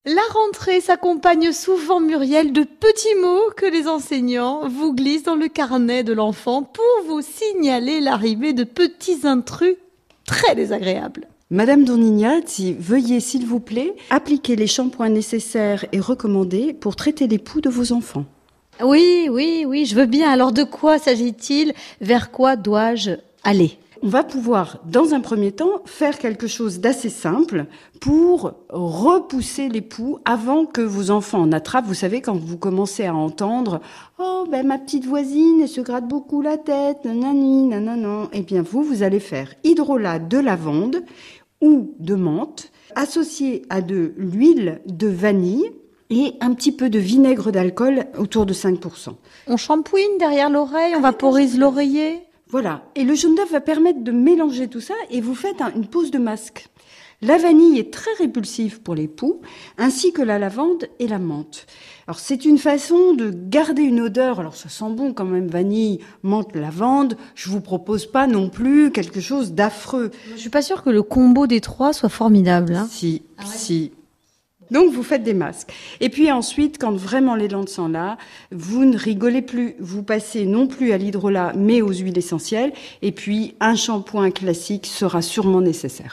La rentrée s'accompagne souvent, Muriel, de petits mots que les enseignants vous glissent dans le carnet de l'enfant pour vous signaler l'arrivée de petits intrus très désagréables. Madame Dornignati, veuillez s'il vous plaît appliquer les shampoings nécessaires et recommandés pour traiter les poux de vos enfants. Oui, je veux bien. Alors de quoi s'agit-il? Vers quoi dois-je aller? On va pouvoir, dans un premier temps, faire quelque chose d'assez simple pour repousser les poux avant que vos enfants en attrapent. Vous savez, quand vous commencez à entendre « Oh, ben ma petite voisine, elle se gratte beaucoup la tête, nanani, nanana », eh bien vous allez faire hydrolat de lavande ou de menthe, associé à de l'huile de vanille et un petit peu de vinaigre d'alcool autour de 5%. On shampouine derrière l'oreille, on vaporise l'oreiller. Voilà. Et le jaune d'œuf va permettre de mélanger tout ça et vous faites une pose de masque. La vanille est très répulsive pour les poux, ainsi que la lavande et la menthe. Alors c'est une façon de garder une odeur. Alors ça sent bon quand même, vanille, menthe, lavande. Je vous propose pas non plus quelque chose d'affreux. Je suis pas sûre que le combo des trois soit formidable. Si. Donc vous faites des masques. Et puis ensuite, quand vraiment les dents sont là, vous ne rigolez plus. Vous passez non plus à l'hydrolat, mais aux huiles essentielles. Et puis un shampoing classique sera sûrement nécessaire.